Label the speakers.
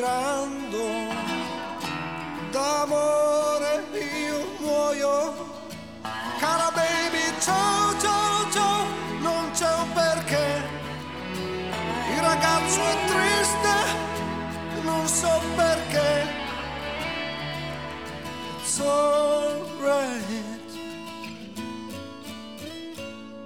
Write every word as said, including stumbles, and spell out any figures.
Speaker 1: sospirando, d'amore io muoio. Cara baby, ciao ciao ciao, non c'è un perché. Il ragazzo è triste, non so perché. So